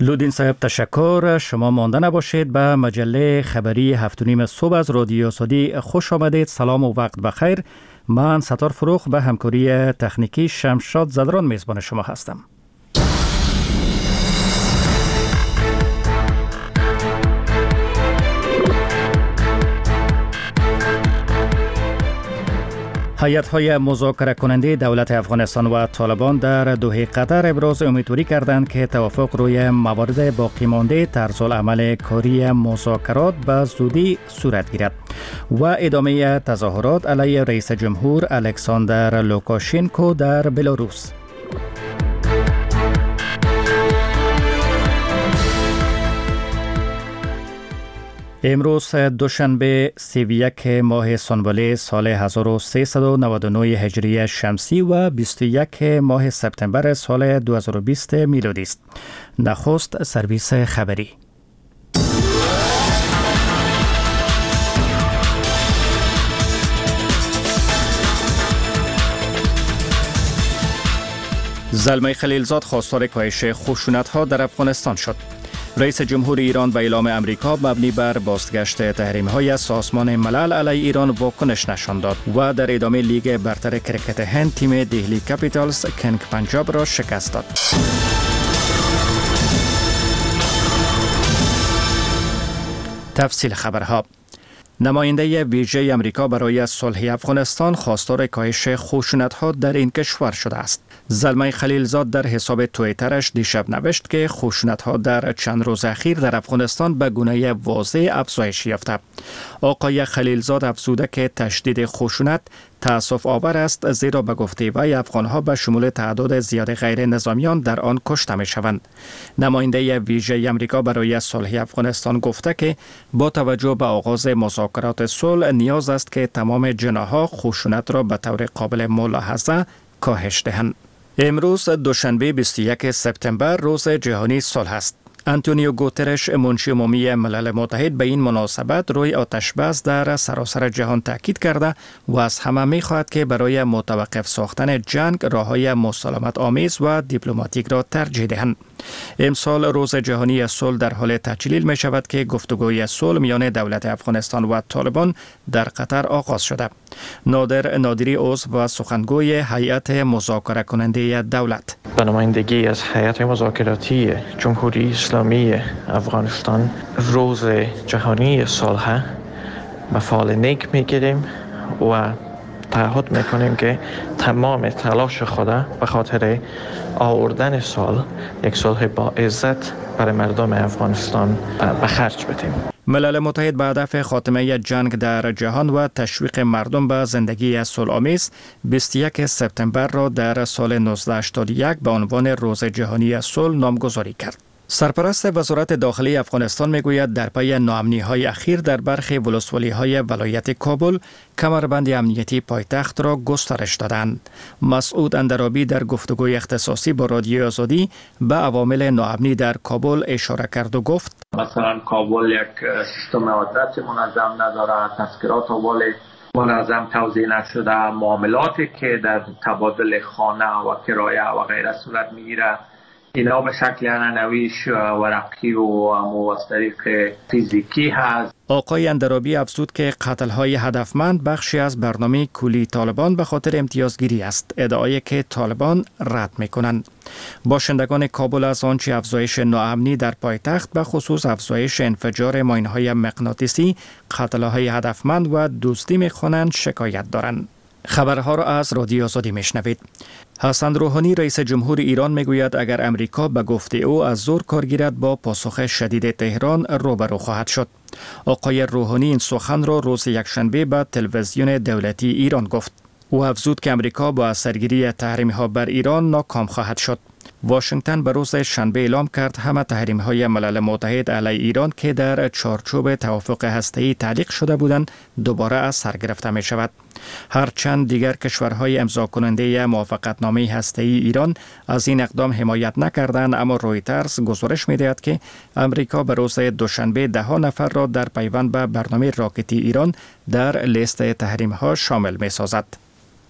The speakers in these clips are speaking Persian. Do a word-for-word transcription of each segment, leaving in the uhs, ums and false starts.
لودین صاحب تشکر. شما مانده نباشید. به مجله خبری هفت و نیم صبح از رادیو سعودی خوش آمدید. سلام و وقت بخیر. من ستار فروخ به همکاری تکنیکی شمشاد زدران میزبان شما هستم. هیئت‌های مذاکره کننده دولت افغانستان و طالبان در دوحه قطر ابراز امیدواری کردند که توافق روی موارد باقی مانده طرزالعمل کاری مذاکرات به زودی صورت گیرد و ادامه تظاهرات علیه رئیس جمهور الکساندر لوکاشنکو در بلاروس. امروز دوشنبه سی و یک ماه سنبله سال هزار و سیصد و نود و نه هجری شمسی و بیست و یک ماه سپتامبر سال دو هزار و بیست میلادی است. نخست سرویس خبری. زلمه خلیلزاد خواستار کاهش خشونت‌ها در افغانستان شد. رئیس جمهور ایران به اعلام امریکا مبنی بر بازگشت تحریم‌های از سازمان ملل علیه ایران واکنش نشان داد و در ادامه لیگ برتر کرکت هند تیم دهلی کپیتالز کنگ پنجاب را شکست داد. تفصیل خبرها. نماینده ویژه امریکا برای صلح افغانستان خواستار کاهش خشونت‌ها در این کشور شده است. زلمه خلیلزاد در حساب توییترش دیشب نوشت که خشونت‌ها در چند روز اخیر در افغانستان به گونه واضح افزایش یافته. آقای خلیلزاد افزوده که تشدید خشونت تأسف آور است، زیرا به گفته وی افغان‌ها به شمول تعداد زیاد غیر نظامیان در آن کشته می‌شوند. نماینده ویژه آمریکا برای صلح افغانستان گفته که با توجه به آغاز مذاکرات صلح نیاز است که تمام جناح‌ها خشونت را به طور قابل ملاحظه کاهش دهند. امروز دوشنبه بیست و یک سپتامبر روز جهانی صلح است. آنتونیو گوترش منشی عمومی ملل متحد به این مناسبت روی آتش‌بس در سراسر جهان تاکید کرده و از همه می‌خواهد که برای متوقف ساختن جنگ راه‌های مسالمت آمیز و دیپلماتیک را ترجیح دهند. امسال روز جهانی صلح در حال تجلیل می شود که گفتگوی صلح میان دولت افغانستان و طالبان در قطر آغاز شده. نادر نادری عضو و سخنگوی هیئت مذاکره کننده دولت: به نمایندگی از هیئت مذاکراتی جمهوری اسلامی افغانستان روز جهانی صلح به فال نیک میگیریم و تعهد میکنیم که تمام تلاش خود به خاطر آوردن صلح، یک صلح با عزت برای مردم افغانستان به خرج بدیم. ملل متحد به هدف خاتمه جنگ در جهان و تشویق مردم به زندگی صلح‌آمیز بیست و یک سپتامبر را در سال نوزده هشتاد و یک به عنوان روز جهانی صلح نامگذاری کرد. سرپرست وزارت داخلی افغانستان میگوید در پی ناامنی‌های اخیر در برخی ولسوالی‌های ولایت کابل کمربند امنیتی پایتخت را گسترش دادند. مسعود اندرابی در گفتگوی اختصاصی با رادیو آزادی به عوامل ناامنی در کابل اشاره کرد و گفت: مثلا کابل یک سیستم آدرس منظم ندارد، تذکرات اول منظم توزیع نشده، معاملاتی که در تبادل خانه و کرایه و غیره صورت میگیرد اینا به شکل عنعنویش ورقی و از طریق فیزیکی هست. آقای اندرابی افزود که قتل‌های هدفمند بخشی از برنامه کلی طالبان به خاطر امتیازگیری است، ادعایی که طالبان رد می‌کنند. باشندگان کابل از آنچه افزایش ناامنی در پایتخت به خصوص افزایش انفجار ماین‌های مغناطیسی، قتل‌های هدفمند و دزدی می‌خوانند شکایت دارند. خبرها را از رادیو آزادی میشنوید. حسن روحانی رئیس جمهور ایران میگوید اگر امریکا به گفته او از زور کار گیرد با پاسخ شدید تهران روبرو خواهد شد. آقای روحانی این سخن را روز یکشنبه به تلویزیون دولتی ایران گفت. او افزود که امریکا با اثرگیری تحریم‌ها بر ایران ناکام خواهد شد. واشنگتن به روز شنبه اعلام کرد همه تحریم‌های ملل متحد علیه ایران که در چارچوب توافق هسته‌ای تعلیق شده بودند دوباره از سر گرفته می شود. هرچند دیگر کشورهای امضا کننده موافقتنامه هسته‌ای ایران از این اقدام حمایت نکردند، اما رویترز گزارش می‌دهد که امریکا به روز دوشنبه ده ها نفر را در پیوند به برنامه راکتی ایران در لیست تحریم‌ها شامل می‌سازد.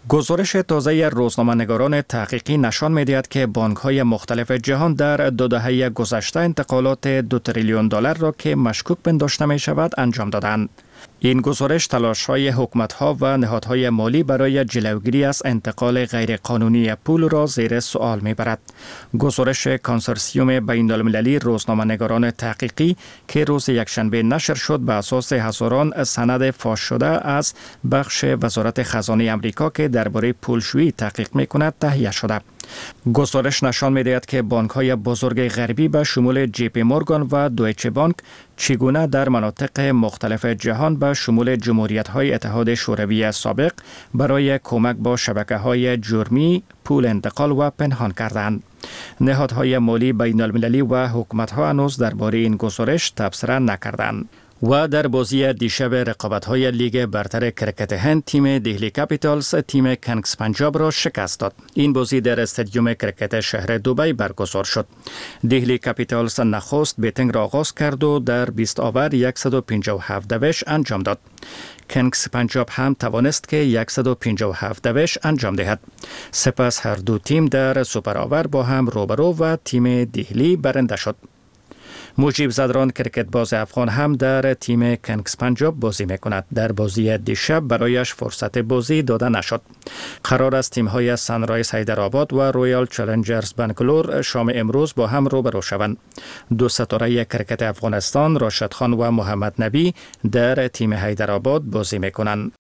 گزارش تازه روزنامه‌نگاران تحقیقی نشان می‌دهد که بانک‌های مختلف جهان در دو دهه گذشته انتقالات دو تریلیون دلار را که مشکوک پنداشته می‌شود انجام دادند. این گزارش تلاش‌های حکومت‌ها و نهادهای مالی برای جلوگیری از انتقال غیرقانونی پول را زیر سوال می‌برد. گزارش کنسورسیوم بین‌المللی روزنامه‌نگاران تحقیقی که روز یکشنبه نشر شد بر اساس هزاران سند فاش شده از بخش وزارت خزانه آمریکا که درباره پولشویی تحقیق می‌کند تهیه شده. گزارش نشان می‌دهد که بانک‌های بزرگ غربی به شمول جی پی مورگان و دویچه بانک چگونه در مناطق مختلف جهان به شمول جمهوریت‌های اتحاد شوروی سابق برای کمک با شبکه‌های جرمی پول انتقال و پنهان کردند. نهادهای مالی بین‌المللی و حکومت‌ها هنوز درباره این گزارش تبصره نکردند. و در بازی دیشب رقابت‌های لیگ برتر کرکت هند تیم دهلی کپیتالز تیم کنگز پنجاب را شکست داد. این بازی در استادیوم کرکت شهر دبی برگزار شد. دهلی کپیتالز نخست بیتینگ را آغاز کرد و در بیست آور صد و پنجاه و هفت دوش انجام داد. کنگز پنجاب هم توانست که صد و پنجاه و هفت دوش انجام دهد. سپس هر دو تیم در سوپر آور با هم روبرو و تیم دهلی برنده شد. مجیب زدران کرکت باز افغان هم در تیم کنگز پنجاب بازی میکند. در بازی دیشب برایش فرصت بازی داده نشد. قرار است تیم‌های سنرایز حیدرآباد و رویال چالنجرز بنگلور شام امروز با هم روبرو شوند. دو ستاره کرکت افغانستان راشد خان و محمد نبی در تیم حیدرآباد بازی میکنند.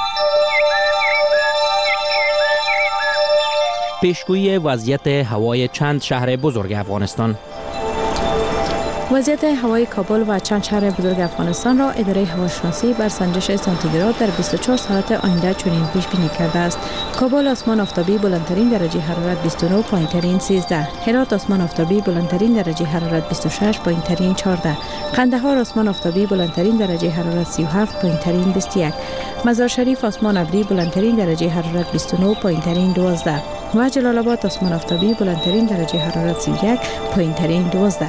پیشگویی وضعیت هوای چند شهر بزرگ افغانستان. وضعیت هوای کابل و چند شهر بزرگ افغانستان را اداره هواشناسی بر سنجش سانتیگراد در بیست و چهار ساعت آینده چنین پیش بینی کرده است. کابل آسمان آفتابی بلندترین درجه حرارت بیست و نه، پایینترین سیزده. هرات آسمان آفتابی بلندترین درجه حرارت بیست و شش، پایینترین چهارده. قندهار آسمان آفتابی بلندترین درجه حرارت سی و هفت، پایینترین بیست و یک. مزار شریف آسمان ابری بلندترین درجه حرارت بیست و نه، پایینترین دوازده. و جلال آباد آسمان آفتابی بلندترین درجه حرارت سی و یک، پایینترین دوازده.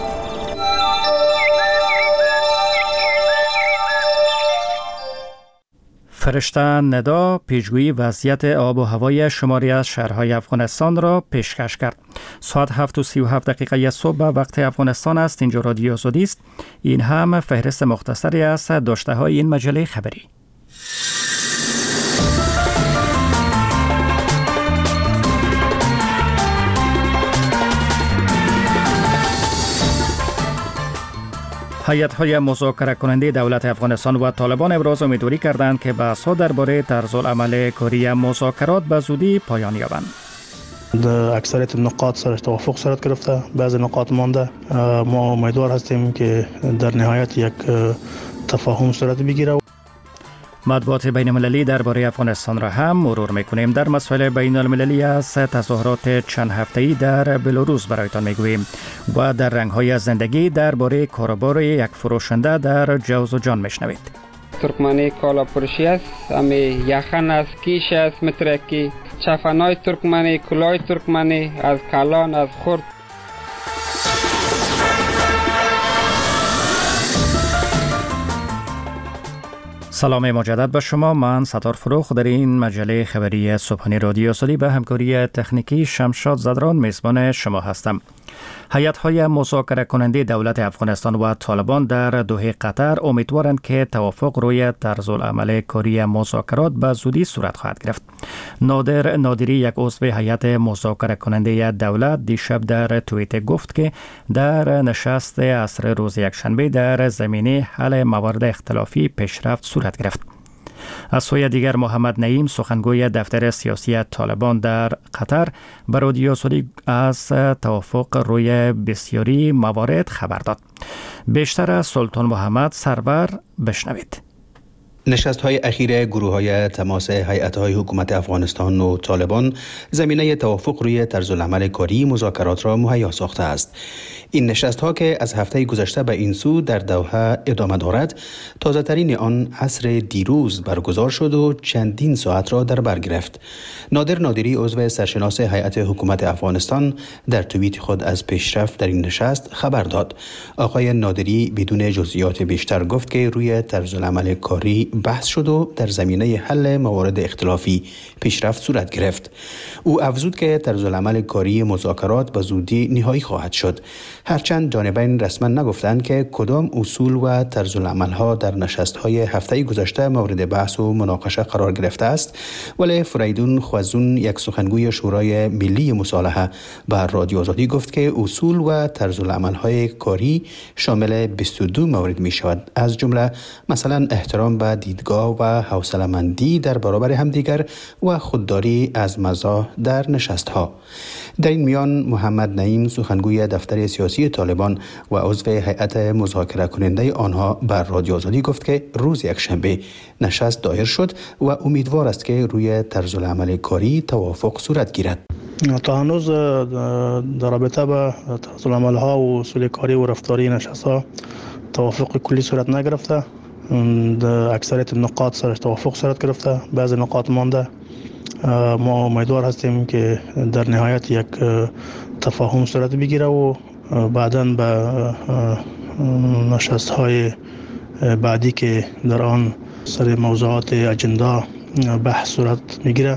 فرشته ندا پیشگویی وضعیت آب و هوای شماری از شهرهای افغانستان را پیشکش کرد. ساعت هفت و سی و هفت دقیقه صبح وقت افغانستان است. اینجا رادیو آزادی است. این هم فهرست مختصری از داشته های این مجله خبری. هیئت‌های مذاکره کننده دولت افغانستان و طالبان ابراز امیدواری کردند که بحث‌ها درباره طرزالعمل کاری مذاکرات به زودی پایان یابند. در اکثریت نقاط سر توافق صورت گرفته، بعضی نقاط مانده. ما امیدوار هستیم که در نهایت یک تفاهم صورت بگیره. مطبوعات بین المللی درباره افغانستان را هم مرور میکنیم. در مسائل بین المللی از تظاهرات چند هفته‌ای در بلاروس برایتان میگوییم و در رنگ‌های زندگی درباره کاروبار یک فروشنده در جوزجان میشنوید. ترکمنی کالا فروشی است، امی یخن است، کیش است، مترکی، چفنای ترکمنی، کلای ترکمنی، از کلان، از خرد. سلام مجدد به شما. من ستار فروخ در این مجله خبری صبحانه رادیو آزادی به همکاری تکنیکی شمشاد زدران میزبان شما هستم. هیئت‌های مذاکره کننده دولت افغانستان و طالبان در دوحه قطر امیدوارند که توافق روی طرزالعمل کاری مذاکرات به زودی صورت خواهد گرفت. نادر نادری، یک عضو هیئت مذاکره کننده دولت، دیشب در توییتر گفت که در نشست عصر روز یکشنبه در زمینه حل موارد اختلافی پیشرفت صورت گرفت. از سوی دیگر محمد نعیم، سخنگوی دفتر سیاسی طالبان در قطر، به رادیو آزادی از توافق روی بسیاری موارد خبر داد. بیشتر از سلطان محمد سرور بشنوید. نشست‌های اخیر گروه‌های تماس هیئت‌های حکومت افغانستان و طالبان زمینه توافق روی طرزالعمل کاری مذاکرات را مهیا ساخته است. این نشست‌ها که از هفته گذشته به این سو در دوحه ادامه دارد، تازه‌ترین آن عصر دیروز برگزار شد و چندین ساعت را در بر گرفت. نادر نادری، عضو سرشناس هیئت حکومت افغانستان، در توییت خود از پیشرفت در این نشست خبر داد. آقای نادری بدون جزئیات بیشتر گفت که روی طرزالعمل کاری بحث شد و در زمینه حل موارد اختلافی پیشرفت صورت گرفت. او افزود که طرزالعمل کاری مذاکرات به زودی نهایی خواهد شد. هرچند جانبین رسما نگفتند که کدام اصول و طرزالعمل‌ها در نشست‌های هفته گذشته مورد بحث و مناقشه قرار گرفته است، ولی فریدون خوازون، یک سخنگوی شورای ملی مصالحه، به رادیو آزادی گفت که اصول و طرزالعمل‌های کاری شامل بیست و دو مورد می شود، از جمله مثلا احترام به دیدگاه و حوصله‌مندی در برابر همدیگر و خودداری از مزاح در نشست‌ها. در این میان محمد نعیم، سخنگوی دفتر سیاسی طالبان و عضو هیئت مذاکره کننده آنها، بر رادیو آزادی گفت که روز یکشنبه نشست دایر شد و امیدوار است که روی طرزالعمل کاری توافق صورت گیرد. تا هنوز در رابطه با طرزالعمل‌ها و اصول کاری و رفتاری نشست‌ها توافق کلی صورت نگرفته. در اکثریت نقاط سرش توافق صورت گرفته، بعضی نقاط مانده. ما امیدوار هستیم که در نهایت یک تفاهم صورت بگیره و بعداً به نشست‌های بعدی که در آن سر موضوعات اجندا بحث صورت میگیره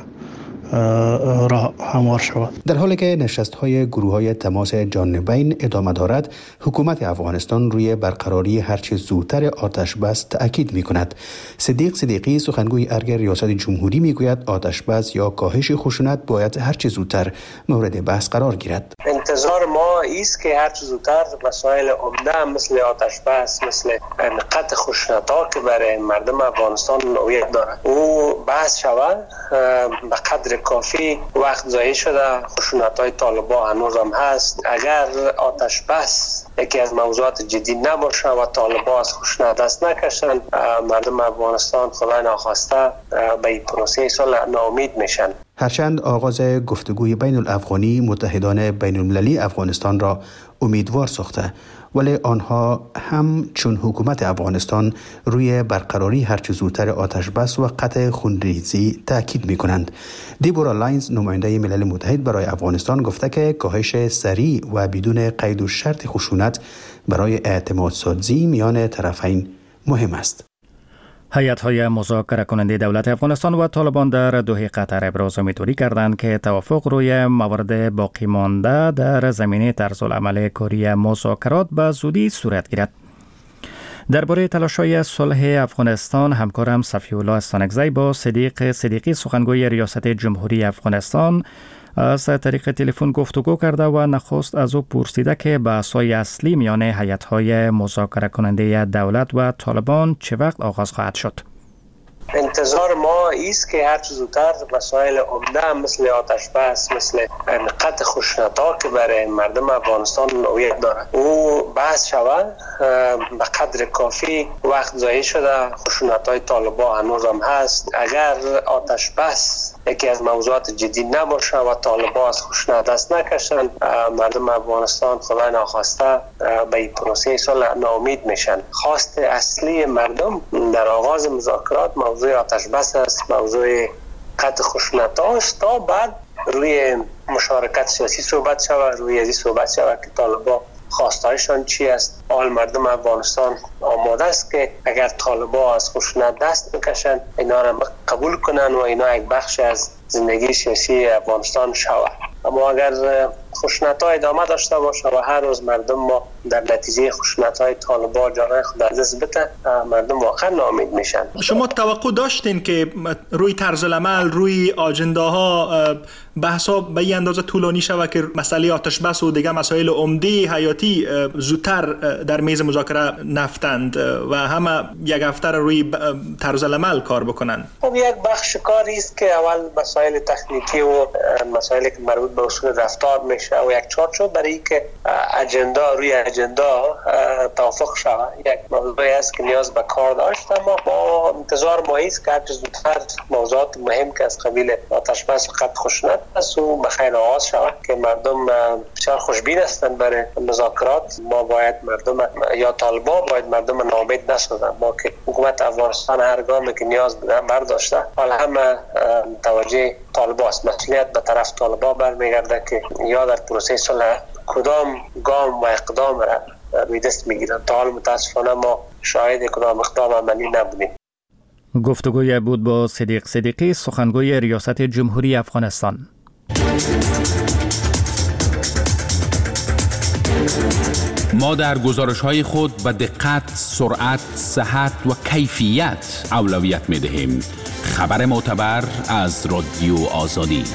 راه هموار شود. در حالی که نشست‌های گروه‌های تماس جانبین ادامه دارد، حکومت افغانستان روی برقراری هرچه زودتر آتش بس تأکید می‌کند. صدیق صدیقی، سخنگوی ارگ ریاست جمهوری، میگوید آتش بس یا کاهش خشونت باید هرچه زودتر مورد بحث قرار گیرد. انتظار ما است که هرچه زودتر مسائل عمده مثل آتش بس، مثل قطع خشونت‌ها که برای مردم افغانستان اولویت دارد او بحث شود. به قدر کافی وقت ضایع شده، خشونت‌های طالبان هنوز هم هست. اگر آتش بس یکی از موضوعات جدی نباشه و طالبان از خشونت دست نکشن، مردم افغانستان خدای ناخواسته به این پروسه صلح ناامید میشن. هرچند آغاز گفتگوی بین الافغانی متحدان بین المللی افغانستان را امیدوار ساخته، ولی آنها هم چون حکومت افغانستان روی برقراری هرچه زودتر آتش بس و قطع خونریزی تاکید می کنند. دیبورا لاینز، نماینده ملل متحد برای افغانستان، گفته که کاهش سریع و بدون قید و شرط خشونت برای اعتماد سازی میان طرفین مهم است. هیئت‌های مذاکره کننده دولت افغانستان و طالبان در دوحه قطر ابراز امیدواری کردند که توافق روی موارد باقی مانده در زمینه طرزالعمل کاری مذاکرات به زودی صورت گیرد. درباره تلاش‌های صلح افغانستان، همکارم صفی الله استانکزی با صدیق صدیقی، سخنگوی ریاست جمهوری افغانستان، از طریق تلفن گفتگو کرده و نخست از او پرسیده که بحث‌های اصلی میان هیئت‌های مذاکره کننده دولت و طالبان چه وقت آغاز خواهد شد. انتظار ما است که هر چه زودتر مسائل عمده مثل آتش بس، مثل قطع خشونت‌ها که برای مردم افغانستان اولویت دارد او بحث شود. به قدر کافی وقت ضایع شده، خشونت‌های طالبان هنوز هم هست. اگر آتش بس یکی از موضوعات جدی نباشه و طالبان از خشونت دست نکشن، مردم افغانستان خدای ناخواسته به این پروسه صلح ناامید میشن. خواست اصلی مردم در آغاز مذاکرات موضوع آتش بس است، موضوع قطع خشونت است، تا بعد روی مشارکت سیاسی صحبت شود، روی ازی صحبت شود که طالبان خواستایشان چی است. آل مردم افغانستان آماده است که اگر طالبان از خشونت دست بکشن، اینا را قبول کنن و اینا یک بخش از زندگی سیاسی افغانستان شود. اما اگر خشونت‌ها ادامه داشته باشه و هر روز مردم ما در نتیجه خشونت‌های طالبان جانهای خود از دست بده، مردم واقعا ناامید میشن. شما توقع داشتین که روی طرزالعمل، روی آجنداها بحثا به این اندازه طولانی شود که مسئله آتش بس و دیگه مسائل عمده حیاتی زودتر در میز مذاکره نفتند و همه یک هفته روی طرزالعمل کار بکنن؟ خب یک بخش کاری است که اول مسائل تکنیکی و مسائلی که مربوط به اصول رفتار میشه و یک چارچوب برای که اجندا روی اجندا توافق شود، یک موضوعی است که نیاز به کار داشت. اما با انتظار ما است که هر چه زودتر موضوعات مهم که از قبیل آتش بس و قطع خشونت است و به خیر آغاز شود که مردم بسیار خوشبین هستند برای مذاکرات. ما باید مردم یا طالبان باید مردم ناامید نسازن. ما که حکومت افغانستان هر گامی که نیاز برداشته، حالا همه توجه طالبان است. مسئولیت به طرف طالبان برمیگرده که یا در پروسه صلح کدام گام و اقدام را روی دست میگیرن. تا حال متاسفانه ما شاهد کدام اقدام عملی نبودیم. گفتگوی بود با صدیق صدیقی، سخنگوی ریاست جمهوری افغانستان. ما در گزارش‌های خود به دقت، سرعت، صحت و کیفیت اولویت می‌دهیم. خبر معتبر از رادیو آزادی.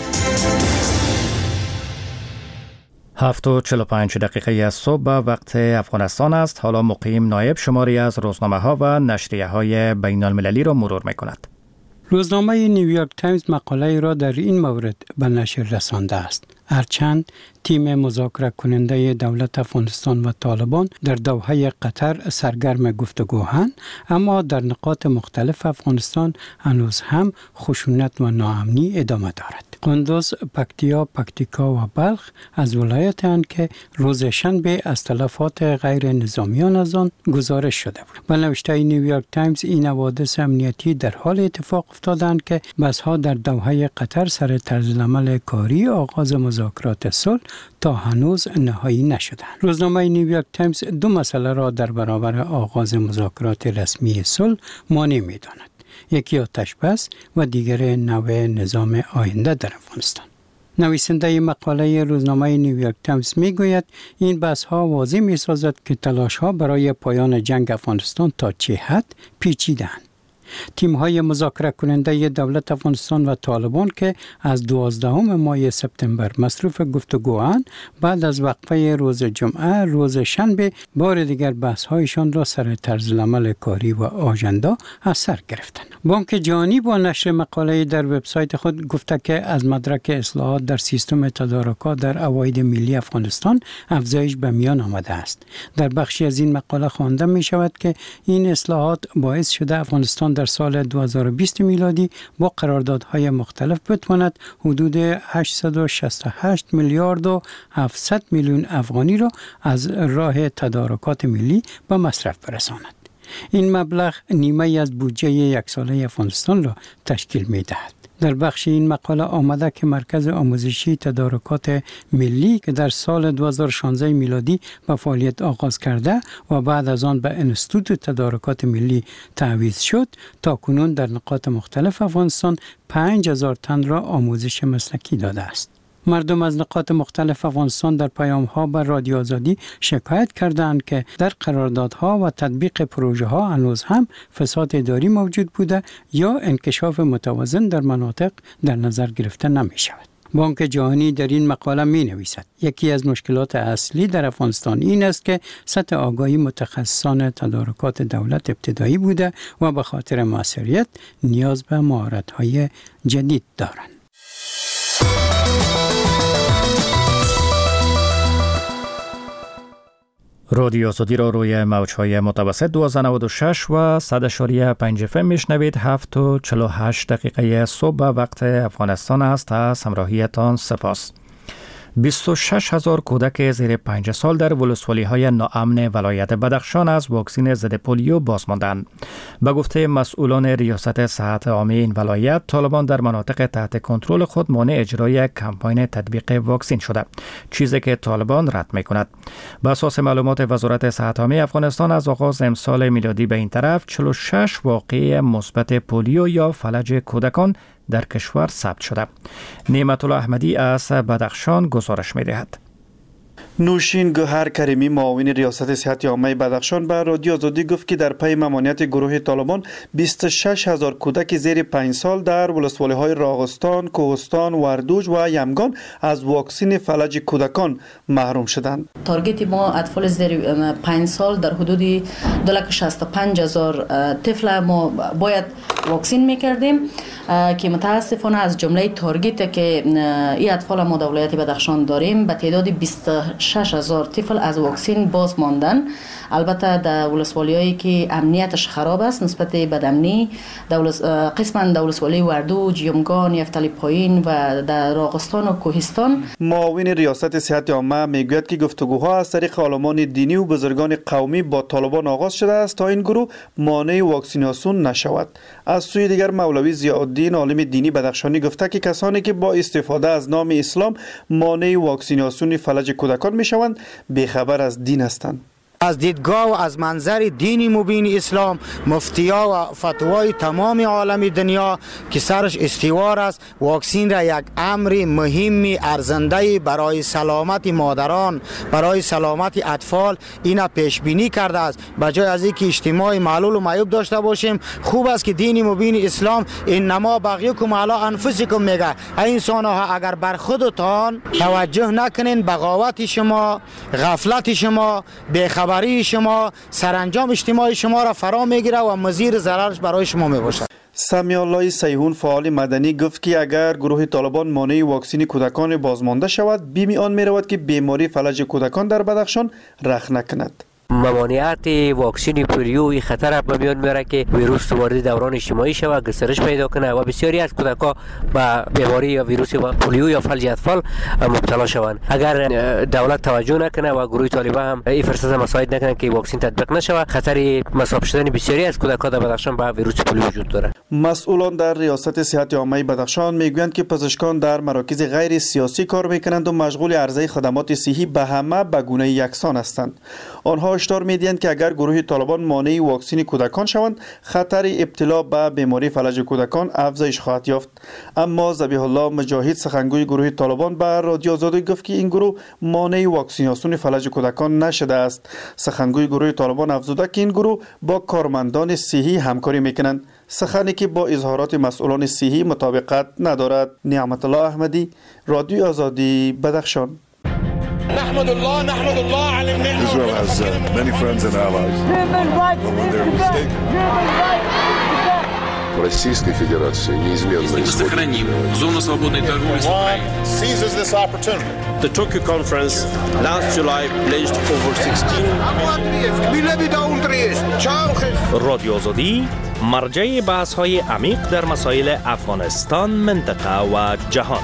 هفت و چهل و پنج دقیقه از صبح وقت افغانستان است. حالا مقیم نایب شماری از روزنامه ها و نشریه های بین المللی را مرور می کند. روزنامه نیویورک تایمز مقاله را در این مورد به نشر رسانده است. هرچند تیم مذاکره کننده دولت افغانستان و طالبان در دوحه قطر سرگرم گفتگوهند، اما در نقاط مختلف افغانستان هنوز هم خشونت و ناامنی ادامه دارد. قندوز، پکتیا، پکتیکا و بلخ از ولایت‌اند که روز شنبه از تلفات غیر نظامیان از آن گزارش شده بود. به نوشته نیویورک تایمز این حوادث امنیتی در حال اتفاق افتادند که بسها در دوحه قطر سر طرزالعمل کاری آغاز مذاکرات صلح تا هنوز نهایی نشدند. روزنامه نیویورک تایمز دو مسئله را در برابر آغاز مذاکرات رسمی صلح مانع می‌داند. یکی آتش بس و دیگر نوع نظام آینده در افغانستان. نویسنده مقاله روزنامه نیویورک تایمز میگوید این بحث ها واضح می سازد که تلاش ها برای پایان جنگ افغانستان تا چه حد پیچیده‌اند. تیم های مذاکره کننده دولت افغانستان و طالبان که از دوازدهم ماه سپتامبر مصروف گفتگوهند، بعد از وقفه روز جمعه روز شنبه بار دیگر بحث هایشان را سر طرزالعمل کاری و آژاندا از سر گرفتند. بانک جهانی با نشر مقاله در وبسایت خود گفته که از مدرک اصلاحات در سیستم تدارکات در عواید ملی افغانستان افزایش به میان آمده است. در بخشی از این مقاله خوانده می شود که این اصلاحات باعث شده افغانستان در سال دو هزار و بیست میلادی با قراردادهای مختلف بتواند حدود هشتصد و شصت و هشت میلیارد و هفتصد میلیون افغانی را از راه تدارکات ملی به مصرف برساند. این مبلغ نیمه از بودجه یک ساله افغانستان را تشکیل می دهد. در بخش این مقاله آمده که مرکز آموزشی تدارکات ملی که در سال دو هزار و شانزده میلادی به فعالیت آغاز کرده و بعد از آن به انستیتوت تدارکات ملی تعویض شد، تا کنون در نقاط مختلف افغانستان پنج هزار تن را آموزش مسلکی داده است. مردم از نقاط مختلف افغانستان در پیام‌ها بر رادیو آزادی شکایت کردند که در قراردادها و تطبیق پروژه‌ها هنوز هم فساد اداری موجود بوده یا انکشاف متوازن در مناطق در نظر گرفته نمی‌شود. بانک جهانی در این مقاله می نویسد یکی از مشکلات اصلی در افغانستان این است که سطح آگاهی متخصصان تدارکات دولت ابتدایی بوده و به خاطر موثریت نیاز به مهارت‌های جدید دارند. رادیو آزادی را روی موج‌های متوسط دویست و نود و شش و صد و پنج اف ام میشنوید. هفت و چهل و هشت دقیقه صبح وقت افغانستان است. از همراهیتان سپاس. بیست و شش هزار کودک زیر پنج سال در ولسوالی‌های ناامن ولایت بدخشان از واکسن ضد پولیو باز ماندند. به گفته مسئولان ریاست صحت عامه این ولایت، طالبان در مناطق تحت کنترل خود مانع اجرای کمپاین تطبیق واکسن شده، چیزی که طالبان رد می‌کند. بر اساس معلومات وزارت صحت عامه افغانستان، از آغاز امسال میلادی به این طرف چهل و شش واقعه مثبت پولیو یا فلج کودکان در کشور ثبت شده. نعمت الله احمدی از بدخشان گزارش می‌دهد. نوشین گوهر کریمی، معاون ریاست صحت عامه بدخشان، به رادیو آزادی گفت که در پی ممانعت گروه طالبان بیست و شش هزار کودک زیر پنج سال در ولسوالی‌های راغستان، کوهستان، وردوج و یمگان از واکسن فلج کودکان محروم شدند. تارگت ما اطفال زیر پنج سال در حدود دو لک و شصت و پنج هزار طفل ما باید واکسن می‌کردیم که متاسفانه از جمله تارگت که این اطفال ما در ولایت بدخشان داریم به تعداد بیست و شش هزار طفل از واکسن باز ماندن. البته در ولسوالی‌هایی که امنیتش خراب است نسبت بدامنی، قسما در ولسوالی وردوج، یمگان، یفتلی پایین و در راغستان و کوهستان. معاون ریاست صحت عامه میگوید که گفتگوها از طریق عالمان دینی و بزرگان قومی با طالبان آغاز شده است تا این گروه مانع واکسیناسیون نشود. از سوی دیگر مولوی ضیاءالدین عالم دینی بدخشانی گفته که کسانی که با استفاده از نام اسلام مانع واکسیناسیون فلج کودکان میشوند بیخبر از دین هستند. از دیدگاه و از منظر دین مبین اسلام، مفتیا و فتوای تمام عالم دنیا که سرش استوار است، واکسین را یک امر مهمی ارزنده برای سلامت مادران، برای سلامت اطفال اینا پیش بینی کرده است. بجای از اینکه اجتماع معلول و معیوب داشته باشیم، خوب است که دین مبین اسلام انما بغیکم علی انفسکم میگه ای انسان ها اگر بر خودتان توجه نکنین، بغاوت شما، غفلت شما، بیخبری شما، سرانجام اجتماع شما را فرا میگیره و مزید ضررش برای شما میباشد. سمی الله سیهون فعال مدنی گفت که اگر گروه طالبان مانع واکسین کودکان بازمانده شود، بیم آن میرود که بیماری فلج کودکان در بدخشان رخ نکند. ممانعت واکسین پولیو خطر به میان میاره که ویروس وارد دوران اجتماعی شود، گسترش پیدا کنه و بسیاری از کودکان به بیماری یا ویروس پولیو یا فلج اطفال مبتلا شوند. اگر دولت توجه نکنه و گروه طالبان هم این فرصت مساعد نکنه که واکسین تطبیق نشود، خطر مصاب شدن بسیاری از کودکان در بدخشان به ویروس پولیو وجود داره. مسئولان در ریاست صحت عامه بدخشان میگویند که پزشکان در مراکز غیر سیاسی کار میکنند و مشغول عرضه خدمات صحی به همه به گونه یکسان هستند. آنها هشدار میدهند که اگر گروه طالبان مانع واکسین کودکان شوند، خطر ابتلا به بیماری فلج کودکان افزایش خواهد یافت. اما ذبیح الله مجاهد سخنگوی گروه طالبان به رادیو آزادی گفت که این گروه مانع واکسیناسیون فلج کودکان نشده است. سخنگوی گروه طالبان افزوده که این گروه با کارمندان صحی همکاری میکنند، سخنی که با اظهارات مسئولان صحی مطابقت ندارد. نعمت الله احمدی، رادیو آزادی، بدخشان. نحمد الله نحمد الله على النعمة. Israel has uh, many friends and allies. But when they're mistaken. Российской Федерации неизменно сохраним зону свободной торговли с Украиной. Seizes this opportunity. The Tokyo conference last July pledged over sixteen. رادیو آزادی مرجع بحث‌های عمیق در مسائل افغانستان، منطقه و جهان.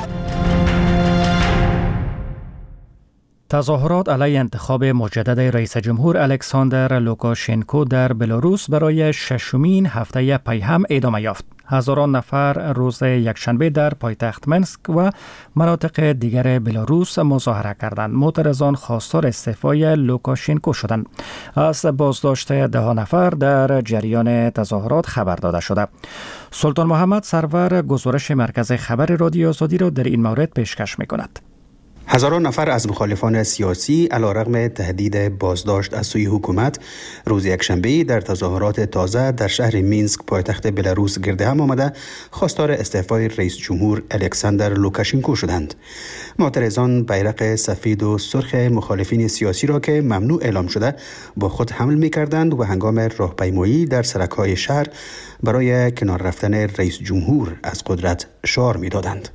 تظاهرات علیه انتخاب مجدد رئیس جمهور الکساندر لوکاشنکو در بلاروس برای ششمین هفته پی هم ادامه یافت. هزاران نفر روز یکشنبه در پایتخت منسک و مناطق دیگر بلاروس مظاهره کردند. معترضان خواستار استعفای لوکاشنکو شدند. از بازداشت ده نفر در جریان تظاهرات خبر داده شده. سلطان محمد سرور گزارش مرکز خبر رادیو آزادی را در این مورد پیشکش می‌کند. هزاران نفر از مخالفان سیاسی علیرغم تهدید بازداشت از سوی حکومت روز یکشنبه در تظاهرات تازه در شهر مینسک پایتخت بلاروس گرد هم آمده خواستار استعفای رئیس جمهور الکساندر لوکاشنکو شدند. معترضان بیرق سفید و سرخ مخالفین سیاسی را که ممنوع اعلام شده با خود حمل می‌کردند و هنگام راهپیمایی در سرک‌های شهر برای کنار رفتن رئیس جمهور از قدرت شعار می‌دادند.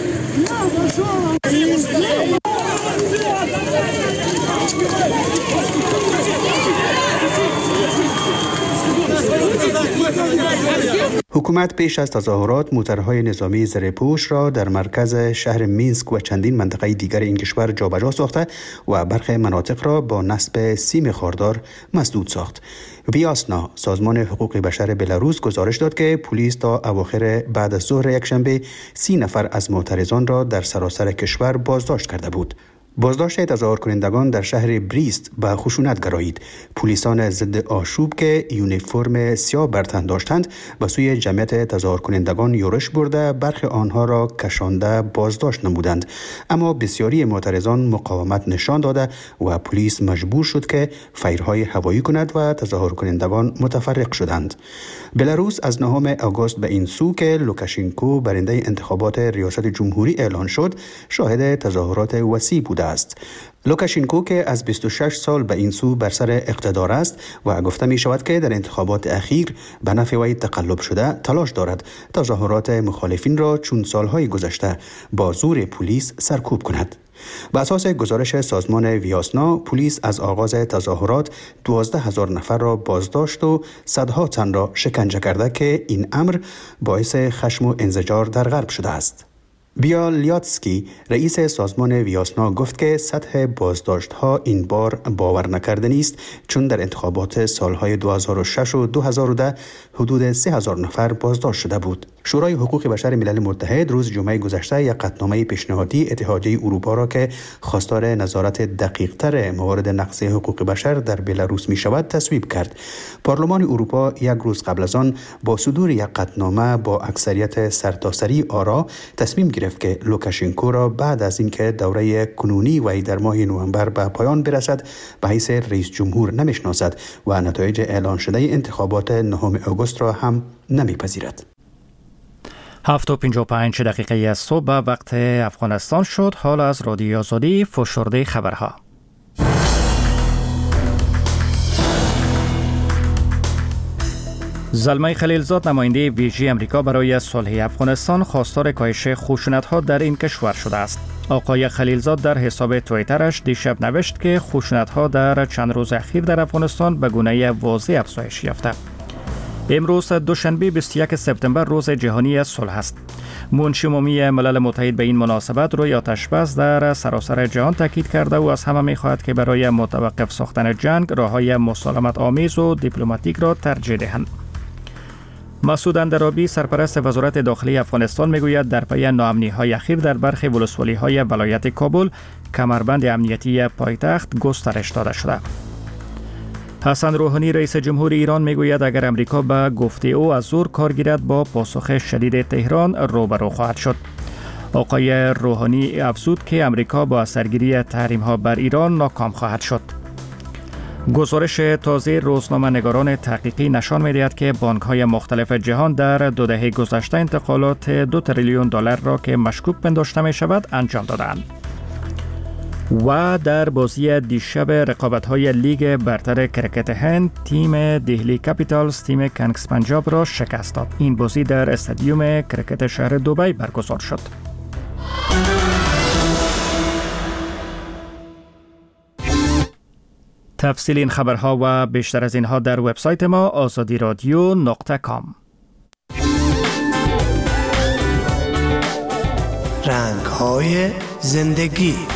حکومت پیش از تظاهرات موترهای نظامی زره‌پوش را در مرکز شهر مینسک و چندین منطقه دیگر این کشور جابجا ساخته و برخی مناطق را با نصب سیم خاردار مسدود ساخت. ویاسنا، سازمان حقوق بشر بلاروس، گزارش داد که پلیس تا اواخر بعد از ظهر یکشنبه سی نفر از معترضان را در سراسر کشور بازداشت کرده بود. بازداشت تظاهر کنندگان در شهر بریست به خشونت گرایید. پلیسان ضد آشوب که یونیفرم سیاه بر تن داشتند به سوی جمعیت تظاهر کنندگان یورش برده برخی آنها را کشانده بازداشت نمودند، اما بسیاری معترضان مقاومت نشان داده و پلیس مجبور شد که فیرهای هوایی کند و تظاهر کنندگان متفرق شدند. بلاروس از نهم آگوست به این سو که لوکاشنکو برنده انتخابات ریاست جمهوری اعلان شد شاهد تظاهرات وسیع بوده است. لوکاشنکو که از بیست و شش سال به این سو بر سر اقتدار است و گفته می شود که در انتخابات اخیر به نفع وی تقلب شده تلاش دارد تظاهرات مخالفین را چون سالهای گذشته با زور پلیس سرکوب کند. بر اساس گزارش سازمان ویاسنا، پلیس از آغاز تظاهرات دوازده هزار نفر را بازداشت و صدها تن را شکنجه کرده که این امر باعث خشم و انزجار در غرب شده است. بیالیاتسکی رئیس سازمان ویاسنا گفت که سطح بازداشت ها این بار باور نکردنی است، چون در انتخابات سالهای دو هزار و شش و دو هزار و ده حدود سه هزار نفر بازداشت شده بود. شورای حقوق بشر ملل متحد روز جمعه گذشته یک قطعنامه پیشنهادی اتحادیه اروپا را که خواستار نظارت دقیق‌تر موارد نقض حقوق بشر در بلاروس می شود تصویب کرد. پارلمان اروپا یک روز قبل از آن با صدور یک قطعنامه با اکثریت سرتاسری آرا تصمیم گرفت که لوکاشنکو را بعد از اینکه دوره کنونی وی در ماه نوامبر به پایان برسد به حیث رئیس جمهور نمیشناسد و نتایج اعلان شده انتخابات نهم آگوست را هم نمیپذیرد. هفت و پنجاه و پنج دقیقه از صبح وقت افغانستان شد. حال از رادیو آزادی فشرده خبرها. زلمه خلیلزاد نماینده ویژه امریکا برای صلح افغانستان خواستار کاهش خشونت‌ها در این کشور شده است. آقای خلیلزاد در حساب توییترش دیشب نوشت که خشونت‌ها در چند روز اخیر در افغانستان به گونه واضح افزایش یافته. امروز دوشنبه بیست و یک سپتامبر روز جهانی صلح است. منشی عمومی ملل متحد به این مناسبت روی آتش‌بس در سراسر جهان تاکید کرده و از همه می‌خواهد که برای متوقف ساختن جنگ راه‌های مسالمت آمیز و دیپلماتیک را ترجیح دهند. مسعود اندرابی سرپرست وزارت داخلی افغانستان میگوید در پی ناامنی‌های اخیر در برخی ولسوالی‌های ولایت کابل کمربند امنیتی پایتخت گسترش داده شده. حسن روحانی رئیس جمهور ایران میگوید اگر امریکا به گفته او از زور کار گیرد با پاسخ شدید تهران روبرو خواهد شد. آقای روحانی افزود که امریکا با سرگیری تحریم‌ها بر ایران ناکام خواهد شد. گزارش تازه روزنامه نگاران تحقیقی نشان می‌دهد که بانک‌های مختلف جهان در دو دهه گذشته انتقالات دو تریلیون دلار را که مشکوک پنداشته می‌شود انجام دادند. و در بازی دیشب رقابت‌های لیگ برتر کرکت هند تیم دهلی کپیتالز تیم کنگز پنجاب را شکست داد. این بازی در استادیوم کرکت شهر دبی برگزار شد. تفصیل این خبرها و بیشتر از اینها در وبسایت ما آزادی رادیو نقطه کام. رنگ‌های زندگی